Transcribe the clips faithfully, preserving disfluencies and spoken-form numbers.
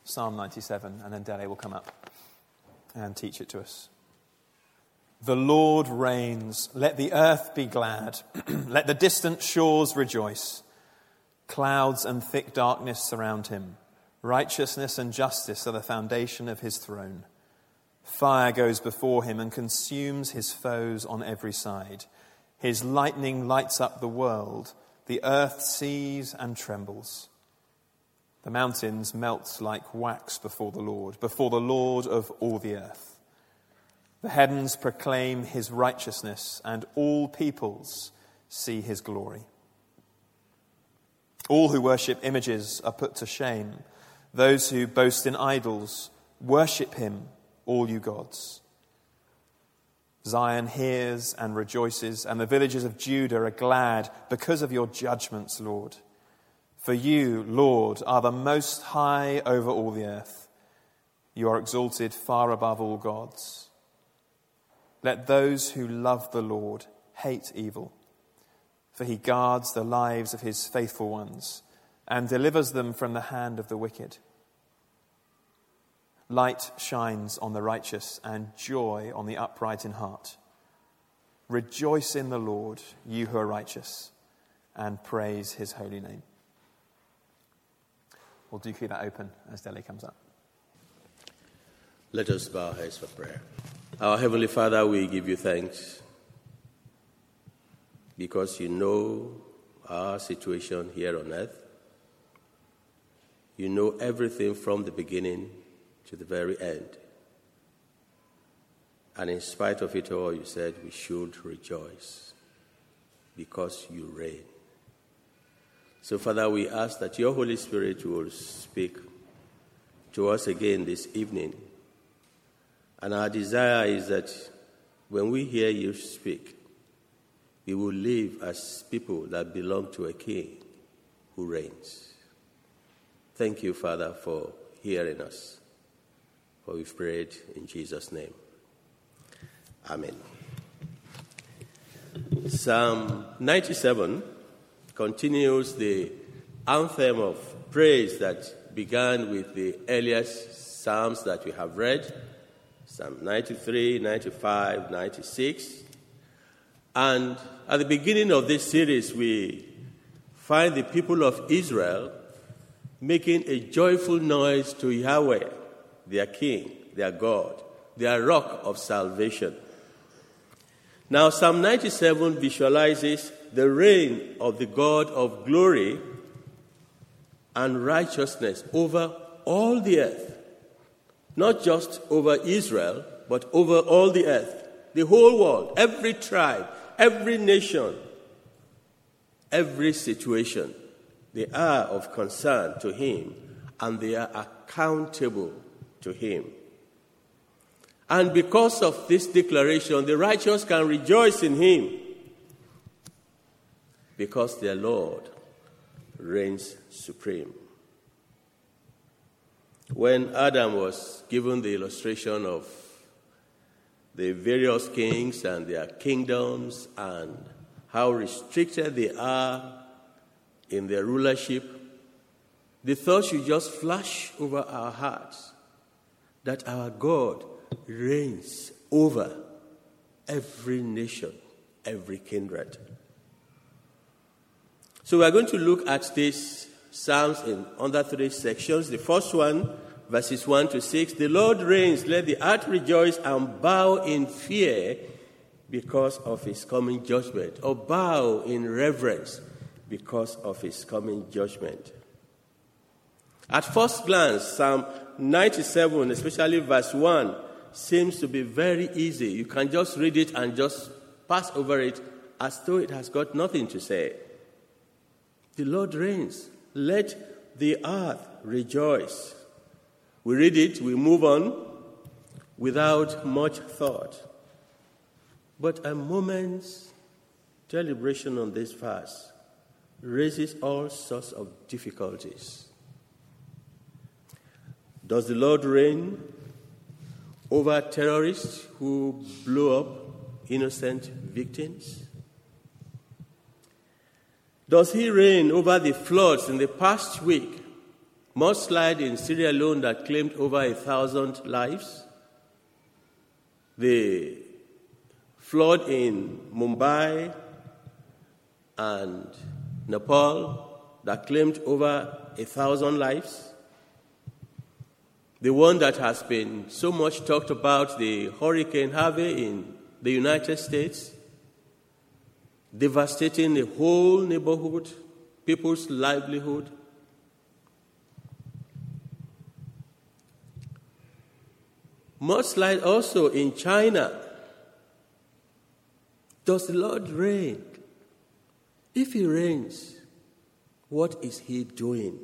Psalm ninety-seven, and then Dele will come up and teach it to us. The Lord reigns. Let the earth be glad. Let the distant shores rejoice. Clouds and thick darkness surround him. Righteousness and justice are the foundation of his throne. Fire goes before him and consumes his foes on every side. His lightning lights up the world. The earth sees and trembles. The mountains melt like wax before the Lord, before the Lord of all the earth. The heavens proclaim his righteousness, and all peoples see his glory. All who worship images are put to shame. Those who boast in idols, worship him, all you gods. Zion hears and rejoices, and the villages of Judah are glad because of your judgments, Lord. For you, Lord, are the most high over all the earth. You are exalted far above all gods. Let those who love the Lord hate evil, for he guards the lives of his faithful ones and delivers them from the hand of the wicked. Light shines on the righteous and joy on the upright in heart. Rejoice in the Lord, you who are righteous, and praise his holy name. We'll do keep that open as Dele comes up. Let us bow our heads for prayer. Our Heavenly Father, we give you thanks because you know our situation here on earth. You know everything from the beginning to the very end. And in spite of it all, you said we should rejoice because you reign. So, Father, we ask that your Holy Spirit will speak to us again this evening. And our desire is that when we hear you speak, we will live as people that belong to a king who reigns. Thank you, Father, for hearing us. For we've prayed in Jesus' name. Amen. Psalm ninety-seven continues the anthem of praise that began with the earliest psalms that we have read. Psalm ninety-three, ninety-five, ninety-six. And at the beginning of this series, we find the people of Israel making a joyful noise to Yahweh, their King, their God, their rock of salvation. Now, Psalm ninety-seven visualizes the reign of the God of glory and righteousness over all the earth. Not just over Israel, but over all the earth, the whole world, every tribe, every nation, every situation. They are of concern to him, and they are accountable to him. And because of this declaration, the righteous can rejoice in him, because their Lord reigns supreme. When Adam was given the illustration of the various kings and their kingdoms and how restricted they are in their rulership, the thought should just flash over our hearts that our God reigns over every nation, every kindred. So we are going to look at these Psalms in under three sections. The first one, verses one to six. The Lord reigns, let the earth rejoice and bow in fear because of his coming judgment, or bow in reverence because of his coming judgment. At first glance, Psalm ninety-seven, especially verse one, seems to be very easy. You can just read it and just pass over it as though it has got nothing to say. The Lord reigns. Let the earth rejoice. We read it, we move on without much thought. But a moment's deliberation on this verse raises all sorts of difficulties. Does the Lord reign over terrorists who blow up innocent victims? Does he reign over the floods in the past week mudslide in Syria alone that claimed over a thousand lives, the flood in Mumbai and Nepal that claimed over a thousand lives, the one that has been so much talked about, the Hurricane Harvey in the United States, devastating the whole neighborhood, people's livelihood. Mudslide also in China. Does the Lord reign? If he reigns, what is he doing?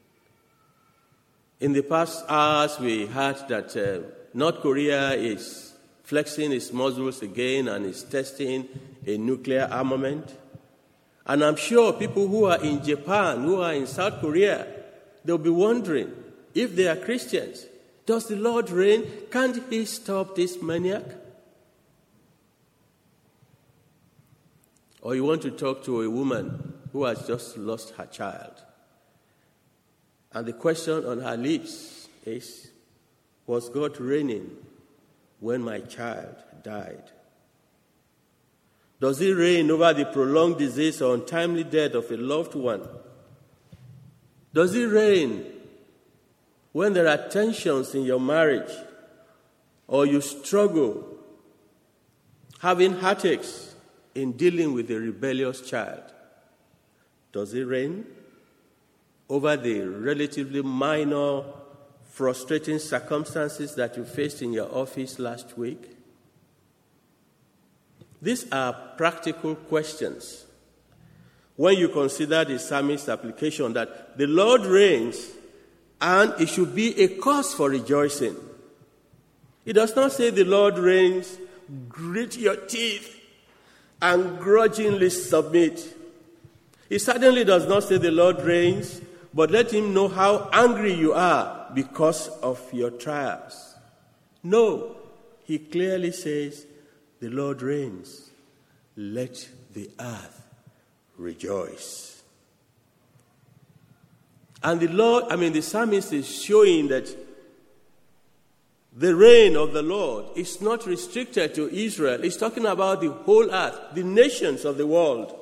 In the past hours, we heard that uh, North Korea is flexing its muscles again and is testing a nuclear armament. And I'm sure people who are in Japan, who are in South Korea, they'll be wondering, if they are Christians, does the Lord reign? Can't he stop this maniac? Or you want to talk to a woman who has just lost her child, and the question on her lips is, was God reigning when my child died? Does he reign over the prolonged disease or untimely death of a loved one? Does he reign when there are tensions in your marriage, or you struggle having heartaches in dealing with a rebellious child? Does he reign over the relatively minor, frustrating circumstances that you faced in your office last week? These are practical questions when you consider the psalmist's application that the Lord reigns and it should be a cause for rejoicing. It does not say the Lord reigns, grit your teeth and grudgingly submit. It certainly does not say the Lord reigns, but let him know how angry you are because of your trials. No, he clearly says, the Lord reigns. Let the earth rejoice. And the Lord, I mean, the psalmist is showing that the reign of the Lord is not restricted to Israel. He's talking about the whole earth, the nations of the world.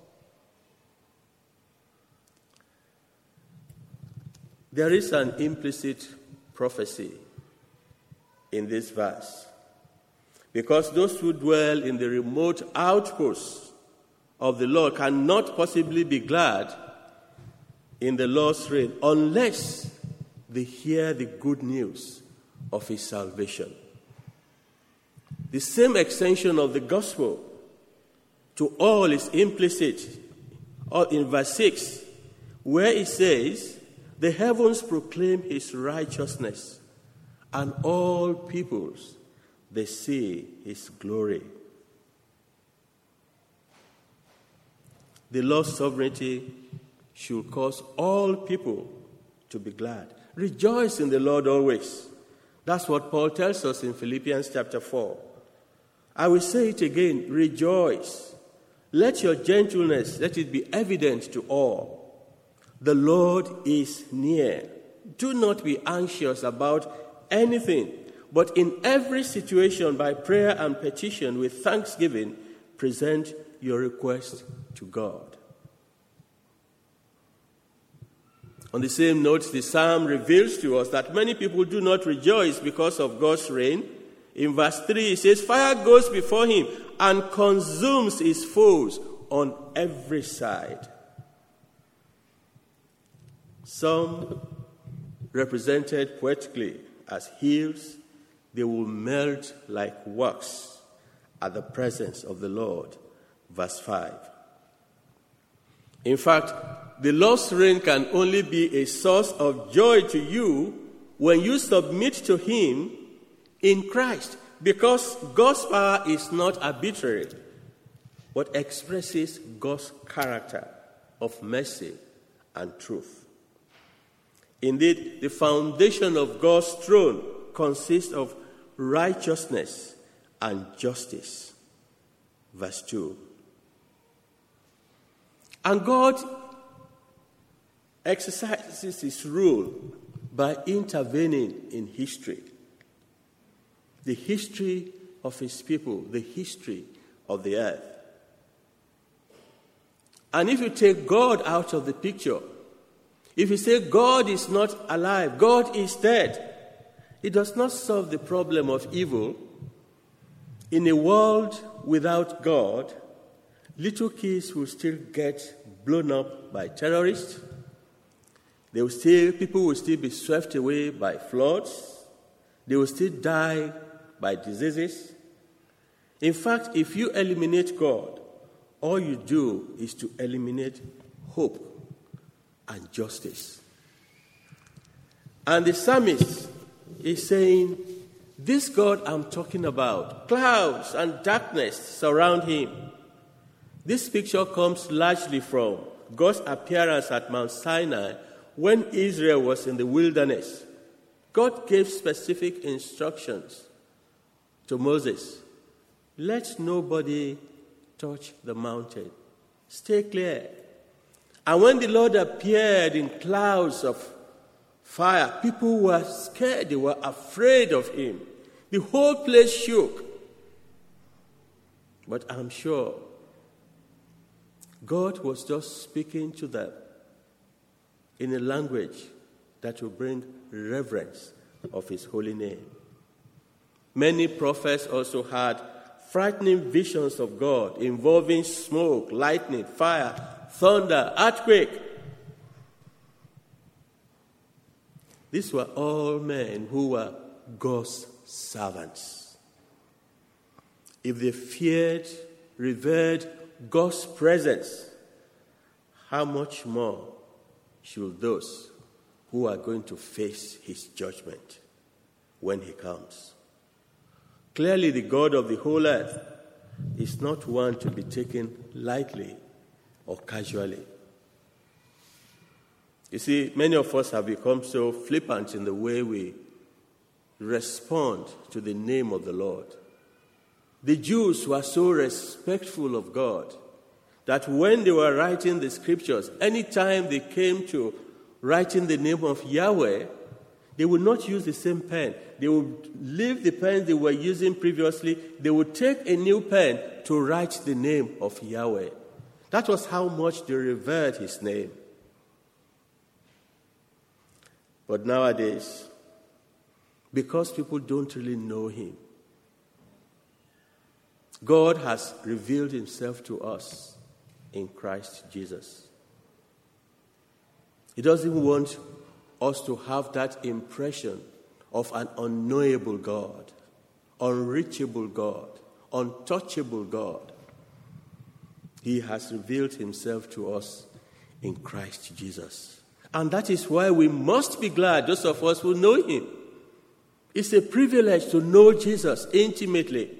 There is an implicit prophecy in this verse, because those who dwell in the remote outposts of the Lord cannot possibly be glad in the Lord's reign unless they hear the good news of his salvation. The same extension of the gospel to all is implicit in verse six, where it says, the heavens proclaim his righteousness, and all peoples, they see his glory. The Lord's sovereignty should cause all people to be glad. Rejoice in the Lord always. That's what Paul tells us in Philippians chapter four. I will say it again, rejoice. Let your gentleness, let it be evident to all. The Lord is near. Do not be anxious about anything, but in every situation, by prayer and petition with thanksgiving, present your request to God. On the same note, the psalm reveals to us that many people do not rejoice because of God's reign. In verse three, it says, fire goes before him and consumes his foes on every side. Some represented poetically as hills, they will melt like wax at the presence of the Lord. Verse five. In fact, the Lord's reign can only be a source of joy to you when you submit to him in Christ, because God's power is not arbitrary, but expresses God's character of mercy and truth. Indeed, the foundation of God's throne consists of righteousness and justice. Verse two. And God exercises his rule by intervening in history. The history of his people, the history of the earth. And if you take God out of the picture, if you say God is not alive, God is dead, it does not solve the problem of evil. In a world without God, little kids will still get blown up by terrorists. They will still, people will still be swept away by floods. They will still die by diseases. In fact, if you eliminate God, all you do is to eliminate hope and justice. And the psalmist is saying, this God I'm talking about, clouds and darkness surround him. This picture comes largely from God's appearance at Mount Sinai when Israel was in the wilderness. God gave specific instructions to Moses. Let nobody touch the mountain. Stay clear. And when the Lord appeared in clouds of fire, people were scared. They were afraid of him. The whole place shook. But I'm sure God was just speaking to them in a language that will bring reverence of his holy name. Many prophets also had frightening visions of God involving smoke, lightning, fire, thunder, earthquake. These were all men who were God's servants. If they feared, revered God's presence, how much more should those who are going to face his judgment when he comes? Clearly, the God of the whole earth is not one to be taken lightly or casually. You see, many of us have become so flippant in the way we respond to the name of the Lord. The Jews were so respectful of God that when they were writing the scriptures, anytime they came to writing the name of Yahweh, they would not use the same pen. They would leave the pen they were using previously. They would take a new pen to write the name of Yahweh. That was how much they revered his name. But nowadays, because people don't really know him, God has revealed himself to us in Christ Jesus. He doesn't want us to have that impression of an unknowable God, unreachable God, untouchable God. He has revealed himself to us in Christ Jesus. And that is why we must be glad, those of us who know him. It's a privilege to know Jesus intimately.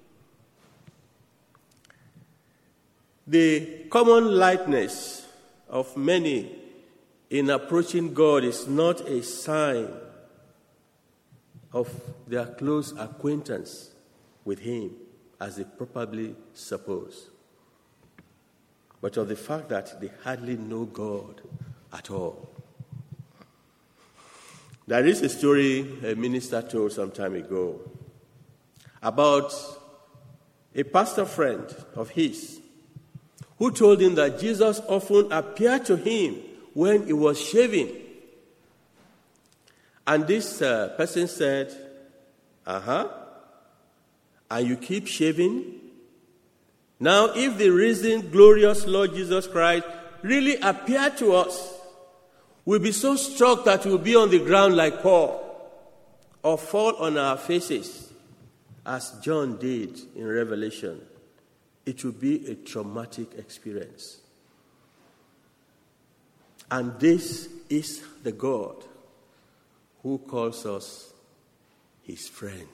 The common likeness of many in approaching God is not a sign of their close acquaintance with him, as they probably suppose, but of the fact that they hardly know God at all. There is a story a minister told some time ago about a pastor friend of his who told him that Jesus often appeared to him when he was shaving. And this uh, person said, uh-huh, and you keep shaving? Now, if the risen, glorious Lord Jesus Christ really appeared to us, we'll be so struck that we'll be on the ground like Paul, or fall on our faces, as John did in Revelation. It will be a traumatic experience. And this is the God who calls us his friend.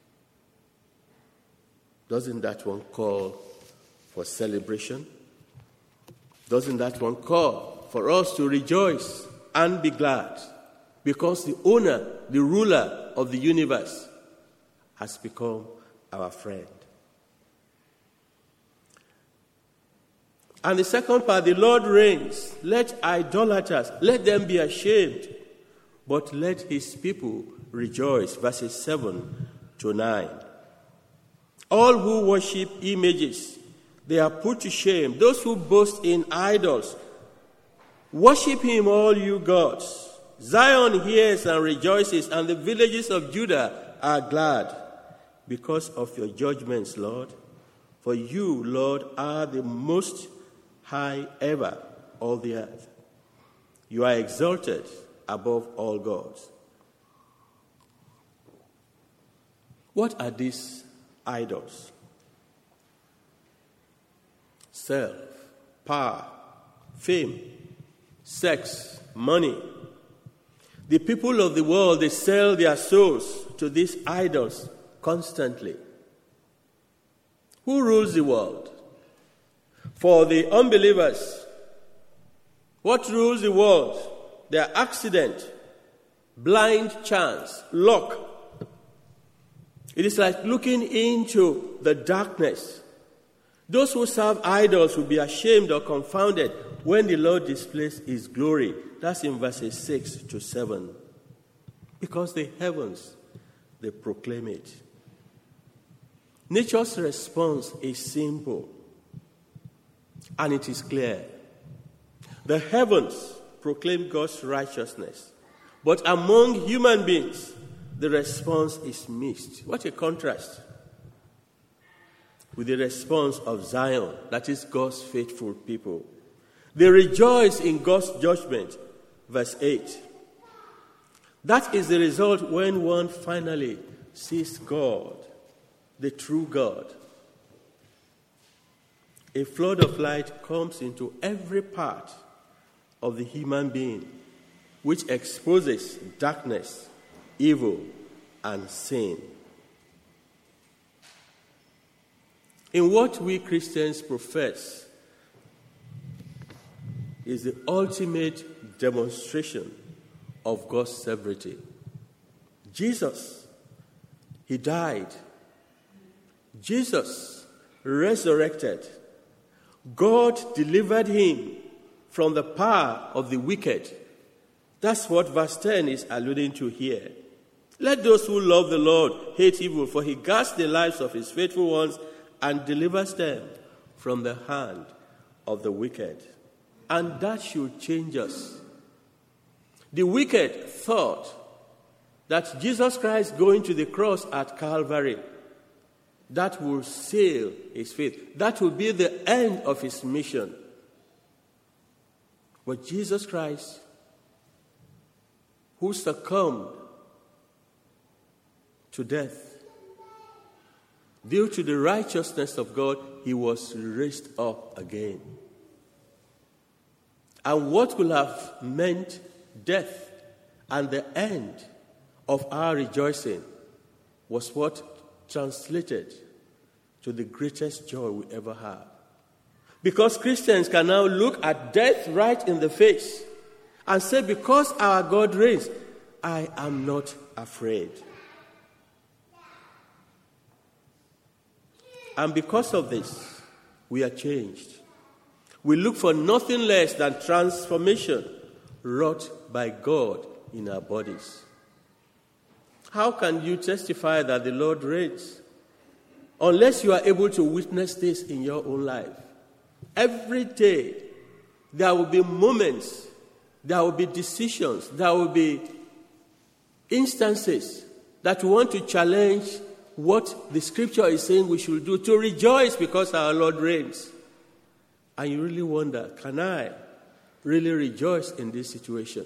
Doesn't that one call for celebration? Doesn't that one call for us to rejoice and be glad? Because the owner, the ruler of the universe has become our friend. And the second part, the Lord reigns. Let idolaters, let them be ashamed, but let his people rejoice. Verses seven to nine. All who worship images, they are put to shame. Those who boast in idols, worship him, all you gods. Zion hears and rejoices, and the villages of Judah are glad because of your judgments, Lord. For you, Lord, are the most high ever, all the earth. You are exalted above all gods. What are these idols? Self, power, fame, sex, money. The people of the world, they sell their souls to these idols constantly. Who rules the world? For the unbelievers, what rules the world? Their accident, blind chance, luck. It is like looking into the darkness. Those who serve idols will be ashamed or confounded when the Lord displays his glory. That's in verses six to seven. Because the heavens, they proclaim it. Nature's response is simple, and it is clear. The heavens proclaim God's righteousness, but among human beings, the response is mixed. What a contrast with the response of Zion, that is God's faithful people. They rejoice in God's judgment. Verse eight. That is the result when one finally sees God, the true God. A flood of light comes into every part of the human being, which exposes darkness, evil, and sin. In what we Christians profess is the ultimate demonstration of God's sovereignty. Jesus, he died. Jesus resurrected. God delivered him from the power of the wicked. That's what verse ten is alluding to here. Let those who love the Lord hate evil, for he guards the lives of his faithful ones and delivers them from the hand of the wicked. And that should change us. The wicked thought that Jesus Christ going to the cross at Calvary, that will seal his faith. That will be the end of his mission. But Jesus Christ, who succumbed to death, due to the righteousness of God, he was raised up again. And what could have meant death and the end of our rejoicing was what translated to the greatest joy we ever have. Because Christians can now look at death right in the face and say, because our God reigns, I am not afraid. And because of this, we are changed. We look for nothing less than transformation wrought by God in our bodies. How can you testify that the Lord reigns unless you are able to witness this in your own life? Every day, there will be moments, there will be decisions, there will be instances that we want to challenge what the scripture is saying we should do, to rejoice because our Lord reigns. And you really wonder, can I really rejoice in this situation?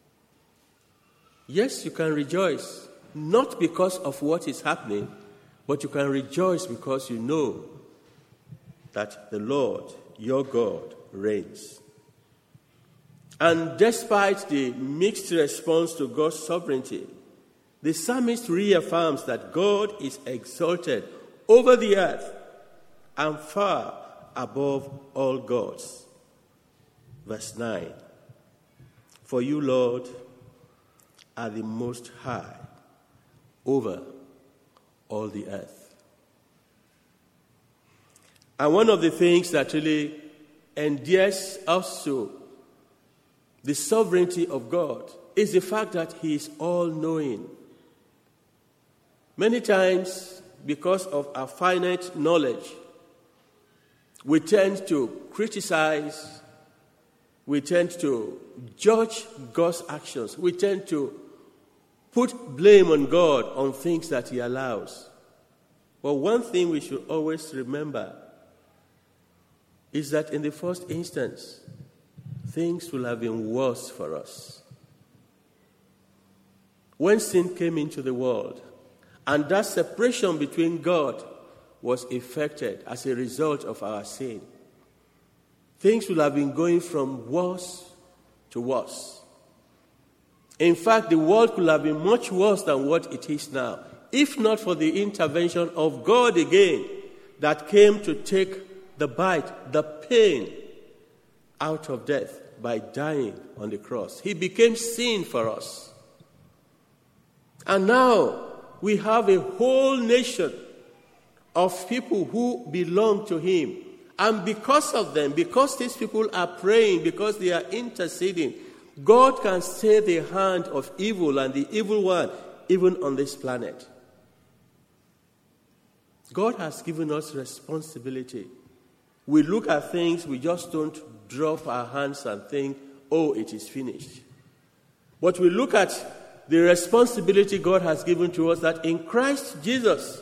Yes, you can rejoice, not because of what is happening, but you can rejoice because you know that the Lord, your God, reigns. And despite the mixed response to God's sovereignty, the psalmist reaffirms that God is exalted over the earth and far above all gods. Verse nine. For you, Lord, are the most high over all the earth. And one of the things that really endears us to the sovereignty of God is the fact that he is all-knowing. Many times, because of our finite knowledge, we tend to criticize, we tend to judge God's actions, we tend to put blame on God on things that he allows. But one thing we should always remember is that in the first instance, things will have been worse for us. When sin came into the world, and that separation between God was effected as a result of our sin, things will have been going from worse to worse. In fact, the world could have been much worse than what it is now, if not for the intervention of God again that came to take the bite, the pain out of death by dying on the cross. He became sin for us. And now we have a whole nation of people who belong to him. And because of them, because these people are praying, because they are interceding, God can stay the hand of evil and the evil one even on this planet. God has given us responsibility. We look at things, we just don't drop our hands and think, oh, it is finished. But we look at the responsibility God has given to us that in Christ Jesus,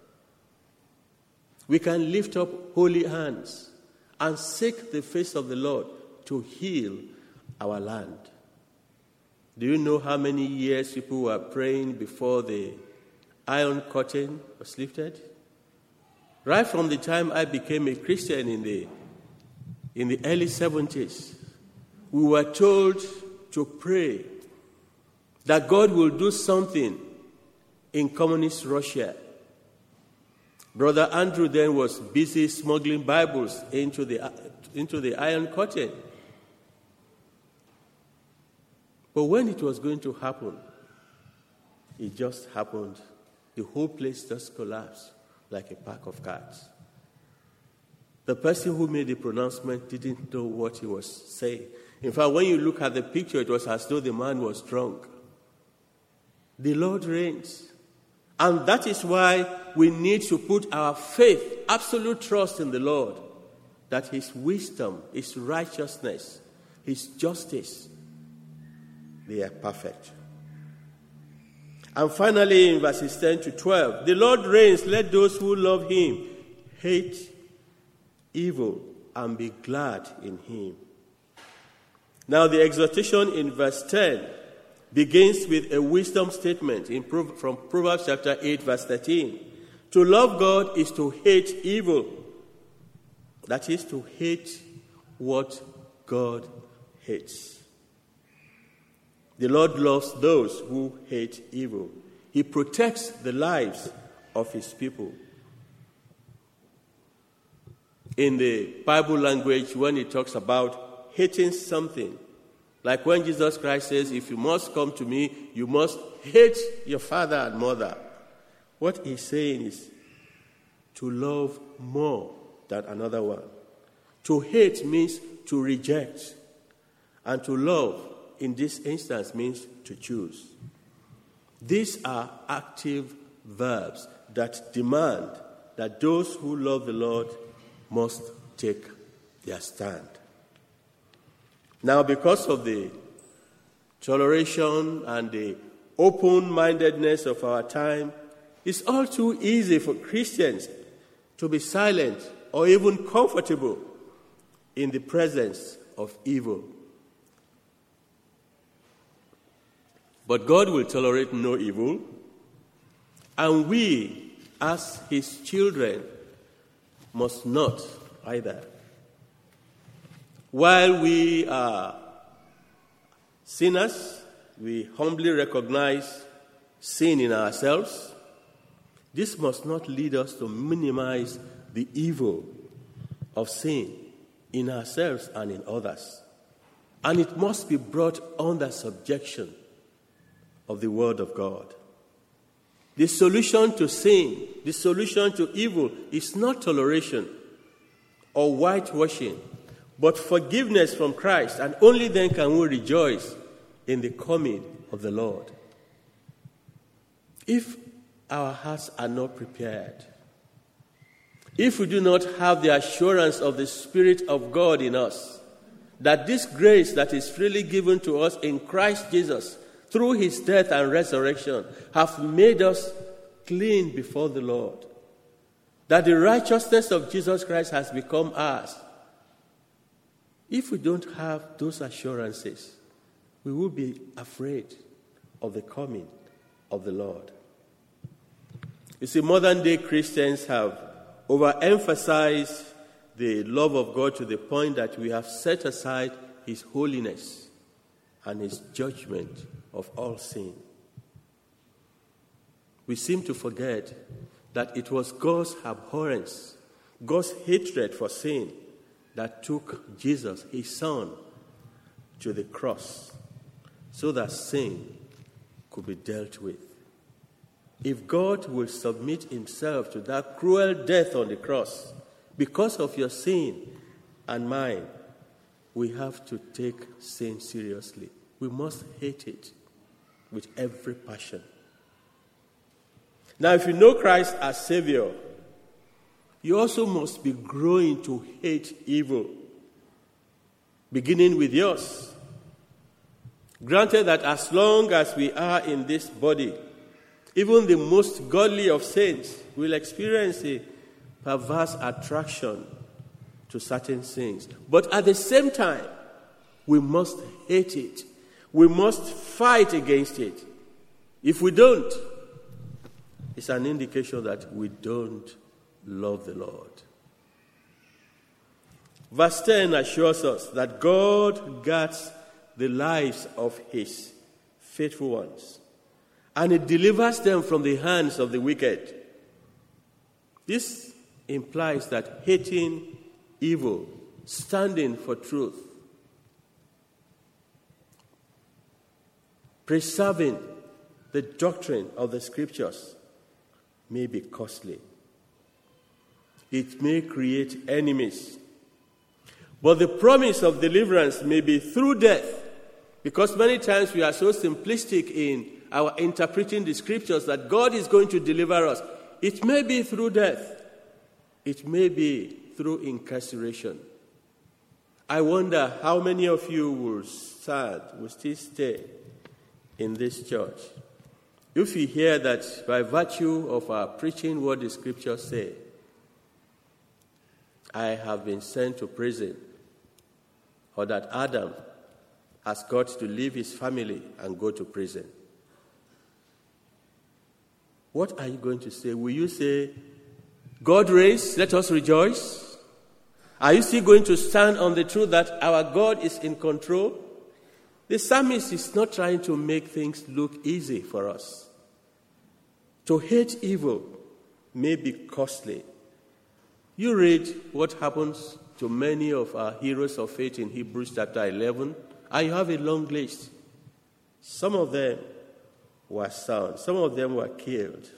we can lift up holy hands and seek the face of the Lord to heal our land. Do you know how many years people were praying before the Iron Curtain was lifted? Right from the time I became a Christian in the, in the early seventies, we were told to pray that God will do something in communist Russia. Brother Andrew then was busy smuggling Bibles into the, into the Iron Curtain. But when it was going to happen, it just happened. The whole place just collapsed like a pack of cards. The person who made the pronouncement didn't know what he was saying. In fact, when you look at the picture, it was as though the man was drunk. The Lord reigns. And that is why we need to put our faith, absolute trust in the Lord, that his wisdom, his righteousness, his justice, they are perfect. And finally, in verses ten to twelve, the Lord reigns, let those who love him hate evil and be glad in him. Now, the exhortation in verse ten begins with a wisdom statement in, from Proverbs chapter eight, verse thirteen. To love God is to hate evil. That is to hate what God hates. The Lord loves those who hate evil. He protects the lives of his people. In the Bible language, when it talks about hating something, like when Jesus Christ says, if you must come to me, you must hate your father and mother. What he's saying is to love more than another one. To hate means to reject. And to love, in this instance, means to choose. These are active verbs that demand that those who love the Lord must take their stand. Now, because of the toleration and the open-mindedness of our time, it's all too easy for Christians to be silent or even comfortable in the presence of evil. But God will tolerate no evil, and we, as his children, must not either. While we are sinners, we humbly recognize sin in ourselves. This must not lead us to minimize the evil of sin in ourselves and in others. And it must be brought under subjection of the Word of God. The solution to sin, the solution to evil is not toleration or whitewashing, but forgiveness from Christ, and only then can we rejoice in the coming of the Lord. If our hearts are not prepared, if we do not have the assurance of the Spirit of God in us, that this grace that is freely given to us in Christ Jesus through his death and resurrection have made us clean before the Lord, that the righteousness of Jesus Christ has become ours, if we don't have those assurances, we will be afraid of the coming of the Lord. You see, modern-day Christians have overemphasized the love of God to the point that we have set aside his holiness and his judgment of all sin. We seem to forget that it was God's abhorrence, God's hatred for sin, that took Jesus, his son, to the cross so that sin could be dealt with. If God will submit himself to that cruel death on the cross because of your sin and mine, we have to take sin seriously. We must hate it with every passion. Now, if you know Christ as Savior, you also must be growing to hate evil, beginning with yours. Granted that as long as we are in this body, even the most godly of saints will experience a perverse attraction to certain things. But at the same time, we must hate it. We must fight against it. If we don't, it's an indication that we don't love the Lord. Verse ten assures us that God guards the lives of his faithful ones, and he delivers them from the hands of the wicked. This implies that hating evil, standing for truth, preserving the doctrine of the Scriptures may be costly. It may create enemies. But the promise of deliverance may be through death, because many times we are so simplistic in our interpreting the Scriptures that God is going to deliver us. It may be through death. It may be through incarceration. I wonder how many of you will stand, will still stay in this church if you hear that by virtue of our preaching what the Scriptures say, I have been sent to prison, or that Adam has got to leave his family and go to prison. What are you going to say? Will you say, God reigns, let us rejoice? Are you still going to stand on the truth that our God is in control? The psalmist is not trying to make things look easy for us. To hate evil may be costly. You read what happens to many of our heroes of faith in Hebrews chapter eleven, and you have a long list. Some of them were sound. Some of them were killed.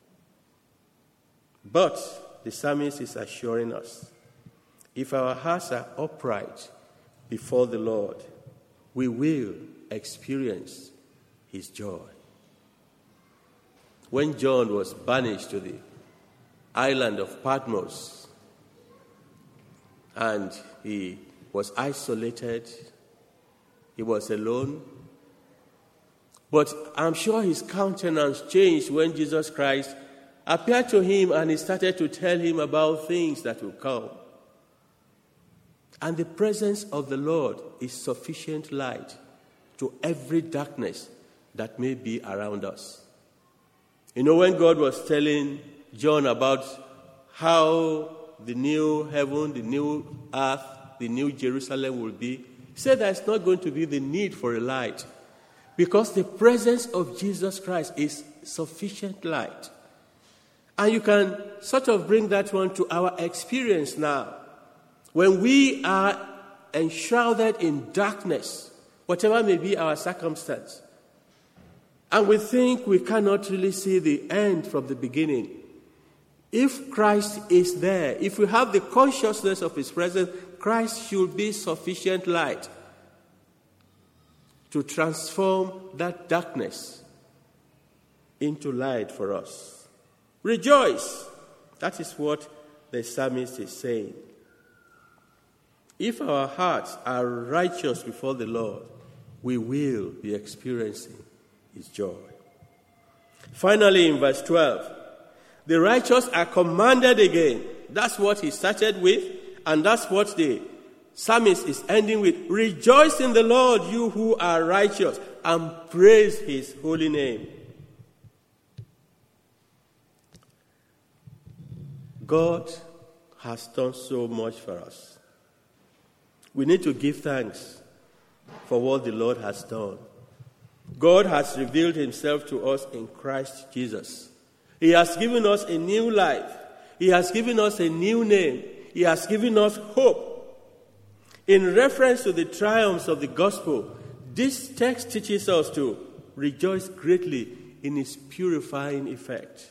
But the psalmist is assuring us, if our hearts are upright before the Lord, we will experience his joy. When John was banished to the island of Patmos, and he was isolated, he was alone, but I'm sure his countenance changed when Jesus Christ appeared to him and he started to tell him about things that will come. And the presence of the Lord is sufficient light to every darkness that may be around us. You know, when God was telling John about how the new heaven, the new earth, the new Jerusalem will be, he said there's not going to be the need for a light, because the presence of Jesus Christ is sufficient light. And you can sort of bring that one to our experience now. When we are enshrouded in darkness, whatever may be our circumstance, and we think we cannot really see the end from the beginning, if Christ is there, if we have the consciousness of his presence, Christ should be sufficient light to transform that darkness into light for us. Rejoice! That is what the psalmist is saying. If our hearts are righteous before the Lord, we will be experiencing his joy. Finally, in verse twelve, the righteous are commanded again. That's what he started with, and that's what the psalmist is ending with. Rejoice in the Lord, you who are righteous, and praise his holy name. God has done so much for us. We need to give thanks for what the Lord has done. God has revealed himself to us in Christ Jesus. He has given us a new life. He has given us a new name. He has given us hope. In reference to the triumphs of the gospel, this text teaches us to rejoice greatly in its purifying effect.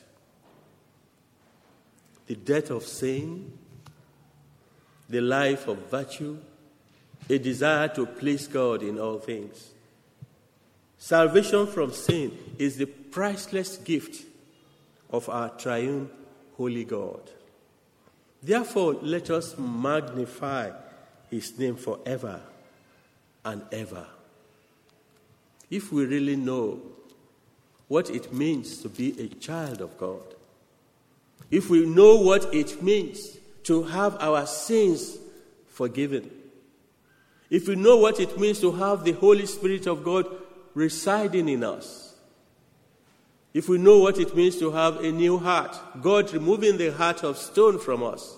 The death of sin, the life of virtue, a desire to please God in all things. Salvation from sin is the priceless gift of our triune holy God. Therefore, let us magnify his name forever and ever. If we really know what it means to be a child of God, if we know what it means to have our sins forgiven, if we know what it means to have the Holy Spirit of God residing in us, if we know what it means to have a new heart, God removing the heart of stone from us,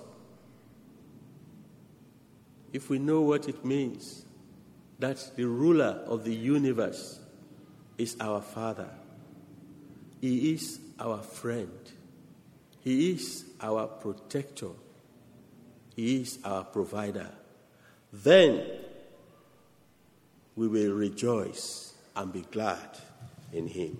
if we know what it means that the ruler of the universe is our Father, he is our friend, he is our protector, he is our provider, then we will rejoice and be glad in him.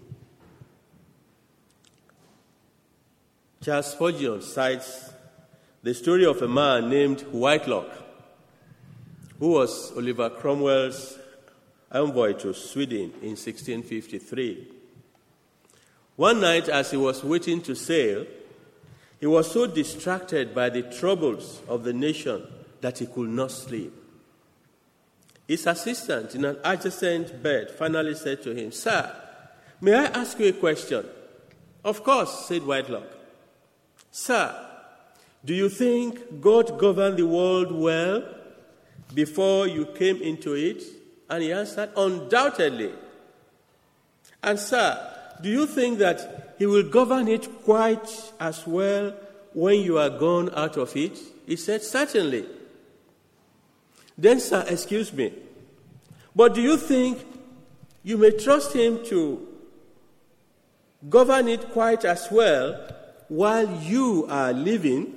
Charles Spurgeon cites the story of a man named Whitelock, who was Oliver Cromwell's envoy to Sweden in sixteen fifty-three. One night, as he was waiting to sail, he was so distracted by the troubles of the nation that he could not sleep. His assistant in an adjacent bed finally said to him, "Sir, may I ask you a question?" "Of course," said Whitelock. "Sir, do you think God governed the world well before you came into it?" And he answered, "Undoubtedly." "And sir, do you think that he will govern it quite as well when you are gone out of it?" He said, "Certainly." "Then, sir, excuse me, but do you think you may trust him to govern it quite as well while you are living?"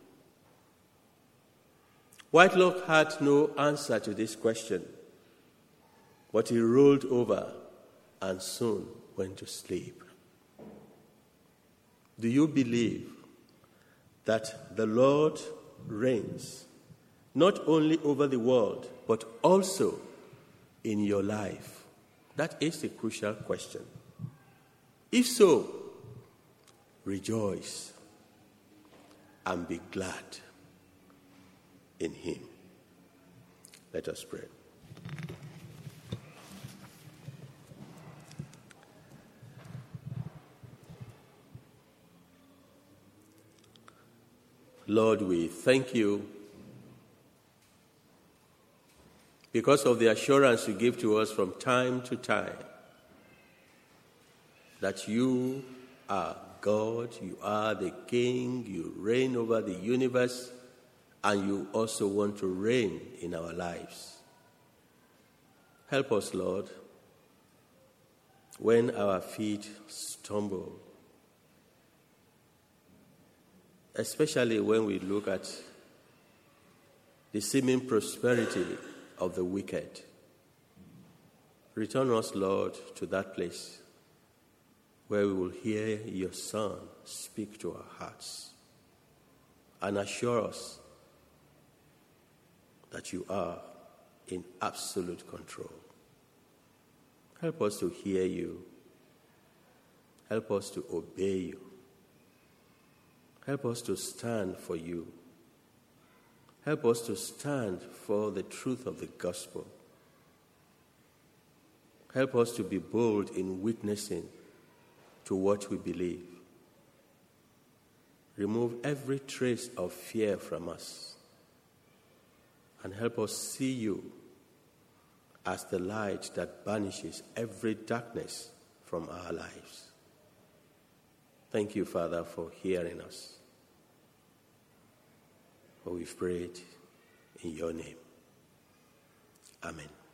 Whitelock had no answer to this question, but he rolled over and soon went to sleep. Do you believe that the Lord reigns not only over the world, but also in your life? That is the crucial question. If so, rejoice and be glad in him. Let us pray. Lord, we thank you because of the assurance you give to us from time to time that you are God, you are the King, you reign over the universe, and you also want to reign in our lives. Help us, Lord, when our feet stumble, especially when we look at the seeming prosperity of the wicked. Return us, Lord, to that place where we will hear your Son speak to our hearts and assure us that you are in absolute control. Help us to hear you. Help us to obey you. Help us to stand for you. Help us to stand for the truth of the gospel. Help us to be bold in witnessing to what we believe. Remove every trace of fear from us and help us see you as the light that banishes every darkness from our lives. Thank you, Father, for hearing us. For we've prayed in your name. Amen.